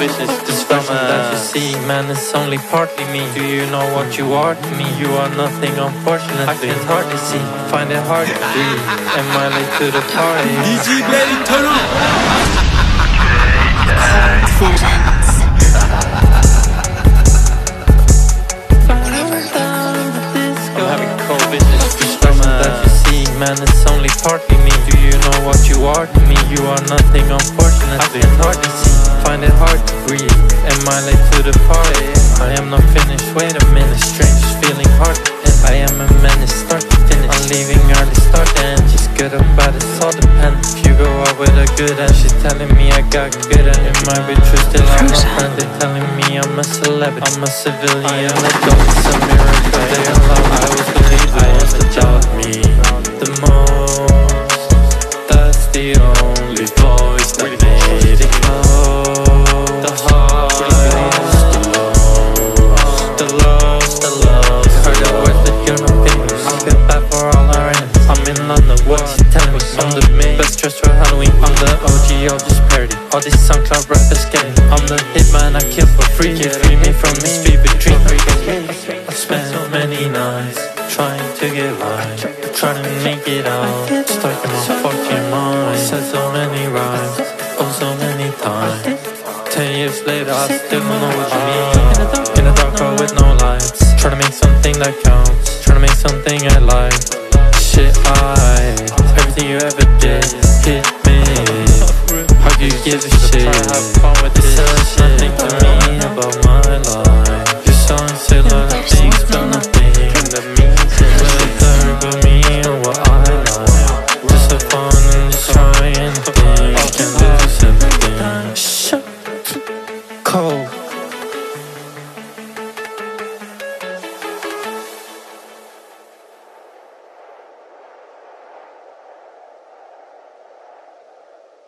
business. This version that you see, man, it's only partly me. Do you know what you are to me? You are nothing, unfortunately. I can hardly see, find it hard to breathe. Am I late to the party? DJ Belly, turn up. I'm having cold business. This version that you see, man, it's only partly me. Do you know what you are to me? You are nothing, unfortunately. I can hardly see, find it hard to breathe. Am I late to the party? I am not finished, wait a minute. Strange feeling hard to end. I am a menace, start to finish. I'm leaving early, start to end. She's good or bad, it's all depends. If you go out with a good end, she's telling me I got good and it might be true, still I'm a friend. They're telling me I'm a celebrity, I'm a civilian. Let go, it's a miracle. They allow I was believe the ones that doubt me the most. That's the only voice that made it close. The heart, the lost. Heard the words that you're not famous. I feel bad for all our enemies. I'm in London, what you telling me? I'm the best dressed for Halloween. I'm the OG of this parody. All these SoundCloud rappers getting. I'm the hitman, I kill for free. You free me from this stupid dream. I spent so many nights trying to get right, trying to make it out, stuck in my fucking mind. Said so many rhymes, oh so many times. 10 years later I still don't know what you mean. In the dark road with no lights, trying to make something that counts, trying to make something I like. Shit, everything you ever did hit me. How could you give a shit? It says nothing to me about my life. You're so insane, like things feel nothing that means it. Really care about me and what I like. Just have fun and just try anything. Can't lose everything. Shut cold.